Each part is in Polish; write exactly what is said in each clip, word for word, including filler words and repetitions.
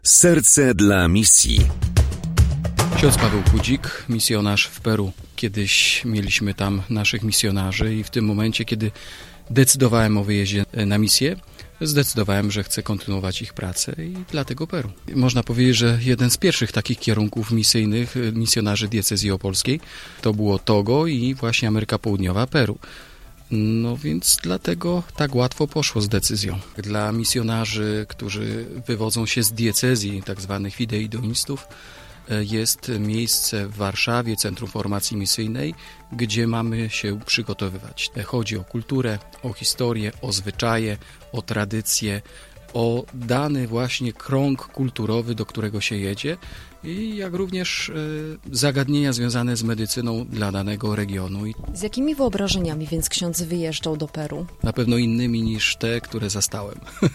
Serce dla misji. Ksiądz Paweł Chudzik, misjonarz w Peru. Kiedyś mieliśmy tam naszych misjonarzy i w tym momencie, kiedy decydowałem o wyjeździe na misję, zdecydowałem, że chcę kontynuować ich pracę i dlatego Peru. Można powiedzieć, że jeden z pierwszych takich kierunków misyjnych misjonarzy diecezji opolskiej to było Togo i właśnie Ameryka Południowa, Peru. No więc dlatego tak łatwo poszło z decyzją. Dla misjonarzy, którzy wywodzą się z diecezji, tak zwanych fideidonistów, jest miejsce w Warszawie, Centrum Formacji Misyjnej, gdzie mamy się przygotowywać. Chodzi o kulturę, o historię, o zwyczaje, o tradycje, o dany właśnie krąg kulturowy, do którego się jedzie i jak również y, zagadnienia związane z medycyną dla danego regionu. Z jakimi wyobrażeniami więc ksiądz wyjeżdżał do Peru? Na pewno innymi niż te, które zastałem.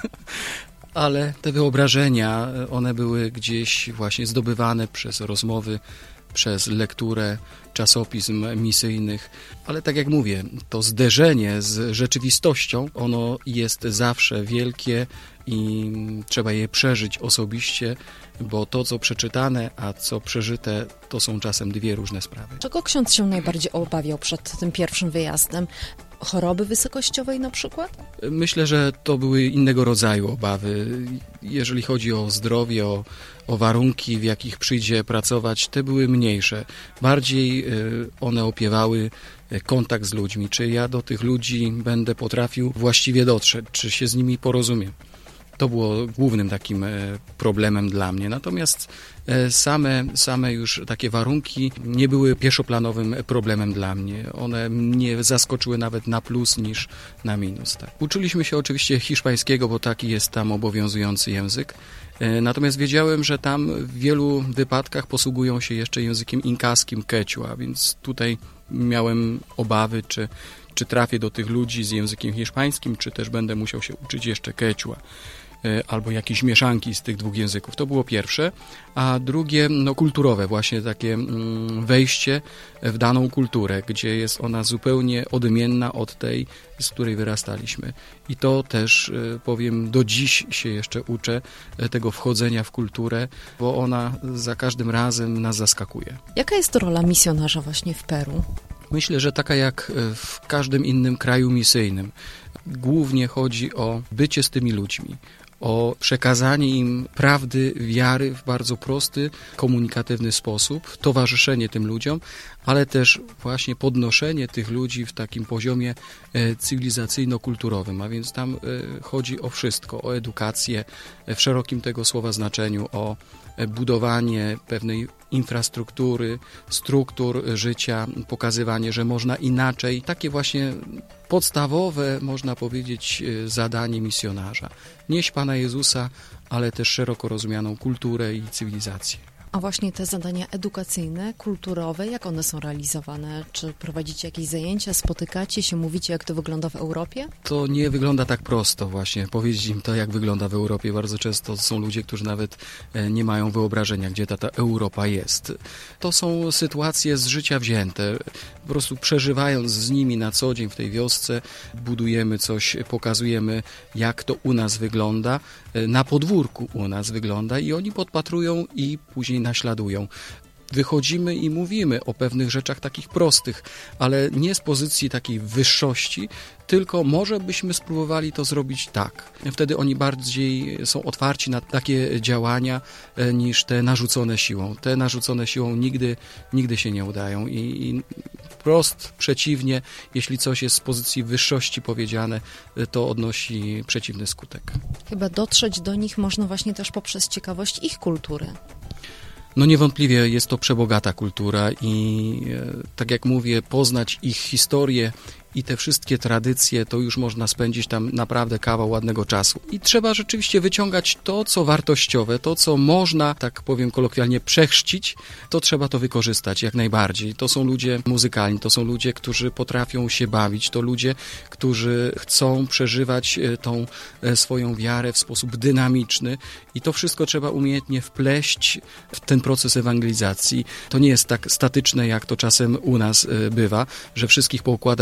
Ale te wyobrażenia, one były gdzieś właśnie zdobywane przez rozmowy, przez lekturę czasopism misyjnych. Ale tak jak mówię, to zderzenie z rzeczywistością, ono jest zawsze wielkie i trzeba je przeżyć osobiście, bo to, co przeczytane, a co przeżyte, to są czasem dwie różne sprawy. Czego ksiądz się najbardziej obawiał przed tym pierwszym wyjazdem? Choroby wysokościowej na przykład? Myślę, że to były innego rodzaju obawy. Jeżeli chodzi o zdrowie, o, o warunki, w jakich przyjdzie pracować, te były mniejsze. Bardziej one opiewały kontakt z ludźmi. Czy ja do tych ludzi będę potrafił właściwie dotrzeć, czy się z nimi porozumiem. To było głównym takim problemem dla mnie. Natomiast same, same już takie warunki nie były pierwszoplanowym problemem dla mnie. One mnie zaskoczyły nawet na plus niż na minus. Tak. Uczyliśmy się oczywiście hiszpańskiego, bo taki jest tam obowiązujący język. Natomiast wiedziałem, że tam w wielu wypadkach posługują się jeszcze językiem inkaskim, quechua, więc tutaj miałem obawy, czy, czy trafię do tych ludzi z językiem hiszpańskim, czy też będę musiał się uczyć jeszcze quechua albo jakieś mieszanki z tych dwóch języków. To było pierwsze, a drugie, no kulturowe, właśnie takie wejście w daną kulturę, gdzie jest ona zupełnie odmienna od tej, z której wyrastaliśmy. I to też, powiem, do dziś się jeszcze uczę tego wchodzenia w kulturę, bo ona za każdym razem nas zaskakuje. Jaka jest rola misjonarza właśnie w Peru? Myślę, że taka jak w każdym innym kraju misyjnym. Głównie chodzi o bycie z tymi ludźmi, o przekazanie im prawdy, wiary w bardzo prosty, komunikatywny sposób, towarzyszenie tym ludziom, ale też właśnie podnoszenie tych ludzi w takim poziomie cywilizacyjno-kulturowym, a więc tam chodzi o wszystko, o edukację w szerokim tego słowa znaczeniu, o budowanie pewnej infrastruktury, struktur życia, pokazywanie, że można inaczej. Takie właśnie podstawowe, można powiedzieć, zadanie misjonarza. Nieść Pana Jezusa, ale też szeroko rozumianą kulturę i cywilizację. A właśnie te zadania edukacyjne, kulturowe, jak one są realizowane? Czy prowadzicie jakieś zajęcia, spotykacie się, mówicie, jak to wygląda w Europie? To nie wygląda tak prosto właśnie, powiedzieć im to, jak wygląda w Europie. Bardzo często są ludzie, którzy nawet nie mają wyobrażenia, gdzie ta, ta Europa jest. To są sytuacje z życia wzięte. Po prostu przeżywając z nimi na co dzień w tej wiosce, budujemy coś, pokazujemy, jak to u nas wygląda, na podwórku u nas wygląda i oni podpatrują i później naśladują. Wychodzimy i mówimy o pewnych rzeczach takich prostych, ale nie z pozycji takiej wyższości, tylko może byśmy spróbowali to zrobić tak. Wtedy oni bardziej są otwarci na takie działania niż te narzucone siłą. Te narzucone siłą nigdy, nigdy się nie udają i, i wprost przeciwnie, jeśli coś jest z pozycji wyższości powiedziane, to odnosi przeciwny skutek. Chyba dotrzeć do nich można właśnie też poprzez ciekawość ich kultury. No niewątpliwie jest to przebogata kultura i tak jak mówię, poznać ich historię i te wszystkie tradycje, to już można spędzić tam naprawdę kawał ładnego czasu. I trzeba rzeczywiście wyciągać to, co wartościowe, to, co można, tak powiem kolokwialnie, przechrzcić, to trzeba to wykorzystać jak najbardziej. To są ludzie muzykalni, to są ludzie, którzy potrafią się bawić, to ludzie, którzy chcą przeżywać tą swoją wiarę w sposób dynamiczny i to wszystko trzeba umiejętnie wpleść w ten proces ewangelizacji. To nie jest tak statyczne, jak to czasem u nas bywa, że wszystkich poukładać w ławę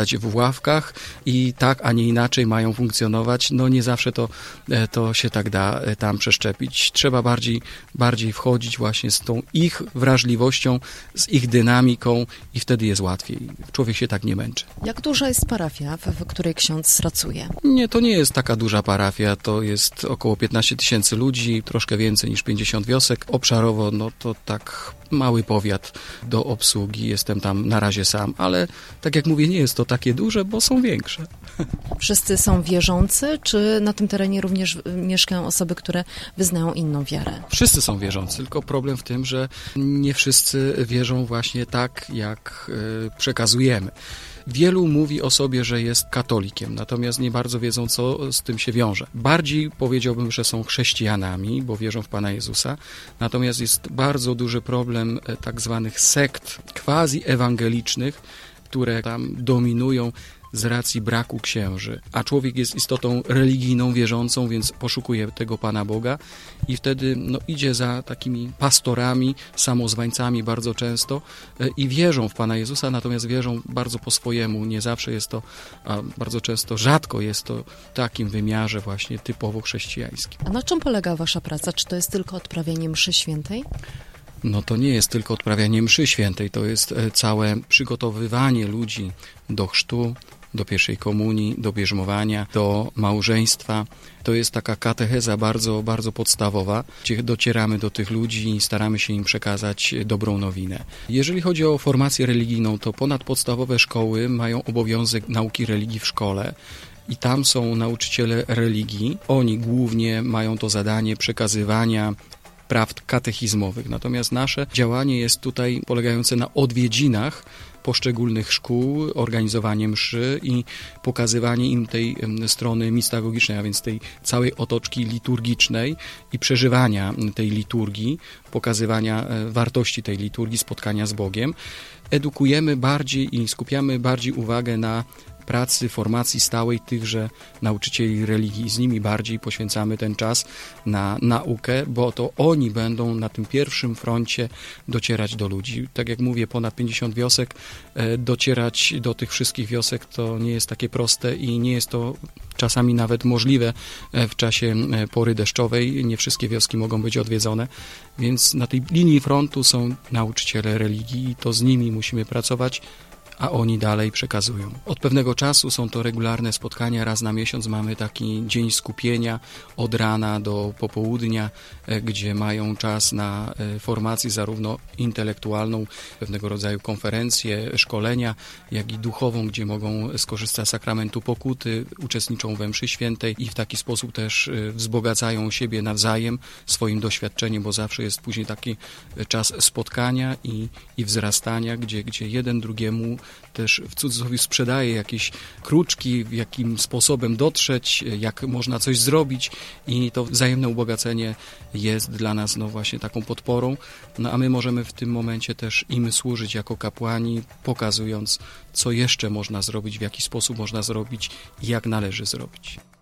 ławkach i tak, a nie inaczej mają funkcjonować. No nie zawsze to, to się tak da tam przeszczepić. Trzeba bardziej, bardziej wchodzić właśnie z tą ich wrażliwością, z ich dynamiką i wtedy jest łatwiej. Człowiek się tak nie męczy. Jak duża jest parafia, w, w której ksiądz pracuje? Nie, to nie jest taka duża parafia, to jest około piętnaście tysięcy ludzi, troszkę więcej niż pięćdziesiąt wiosek. Obszarowo, no to tak mały powiat do obsługi, jestem tam na razie sam, ale tak jak mówię, nie jest to takie duże, bo są większe. Wszyscy są wierzący, czy na tym terenie również mieszkają osoby, które wyznają inną wiarę? Wszyscy są wierzący, tylko problem w tym, że nie wszyscy wierzą właśnie tak, jak y, przekazujemy. Wielu mówi o sobie, że jest katolikiem, natomiast nie bardzo wiedzą, co z tym się wiąże. Bardziej powiedziałbym, że są chrześcijanami, bo wierzą w Pana Jezusa, natomiast jest bardzo duży problem tak zwanych sekt quasi-ewangelicznych, które tam dominują z racji braku księży, a człowiek jest istotą religijną, wierzącą, więc poszukuje tego Pana Boga i wtedy no, idzie za takimi pastorami, samozwańcami bardzo często e, i wierzą w Pana Jezusa, natomiast wierzą bardzo po swojemu. Nie zawsze jest to, a bardzo często, rzadko jest to w takim wymiarze właśnie typowo chrześcijańskim. A na czym polega wasza praca? Czy to jest tylko odprawianie mszy świętej? No to nie jest tylko odprawianie mszy świętej, to jest całe przygotowywanie ludzi do chrztu, do pierwszej komunii, do bierzmowania, do małżeństwa. To jest taka katecheza bardzo, bardzo podstawowa, gdzie docieramy do tych ludzi i staramy się im przekazać dobrą nowinę. Jeżeli chodzi o formację religijną, to ponadpodstawowe szkoły mają obowiązek nauki religii w szkole. I tam są nauczyciele religii. Oni głównie mają to zadanie przekazywania prawd katechizmowych. Natomiast nasze działanie jest tutaj polegające na odwiedzinach poszczególnych szkół, organizowanie mszy i pokazywanie im tej strony mistagogicznej, a więc tej całej otoczki liturgicznej i przeżywania tej liturgii, pokazywania wartości tej liturgii, spotkania z Bogiem. Edukujemy bardziej i skupiamy bardziej uwagę na pracy, formacji stałej tychże nauczycieli religii. Z nimi bardziej poświęcamy ten czas na naukę, bo to oni będą na tym pierwszym froncie docierać do ludzi. Tak jak mówię, ponad pięćdziesiąt wiosek, docierać do tych wszystkich wiosek to nie jest takie proste i nie jest to czasami nawet możliwe w czasie pory deszczowej. Nie wszystkie wioski mogą być odwiedzone, więc na tej linii frontu są nauczyciele religii i to z nimi musimy pracować, a oni dalej przekazują. Od pewnego czasu są to regularne spotkania, raz na miesiąc mamy taki dzień skupienia od rana do popołudnia, gdzie mają czas na formację zarówno intelektualną, pewnego rodzaju konferencje, szkolenia, jak i duchową, gdzie mogą skorzystać z sakramentu pokuty, uczestniczą we mszy świętej i w taki sposób też wzbogacają siebie nawzajem swoim doświadczeniem, bo zawsze jest później taki czas spotkania i, i wzrastania, gdzie, gdzie jeden drugiemu też w cudzysłowie sprzedaje jakieś kruczki, jakim sposobem dotrzeć, jak można coś zrobić i to wzajemne ubogacenie jest dla nas no właśnie taką podporą, no a my możemy w tym momencie też im służyć jako kapłani, pokazując, co jeszcze można zrobić, w jaki sposób można zrobić i jak należy zrobić.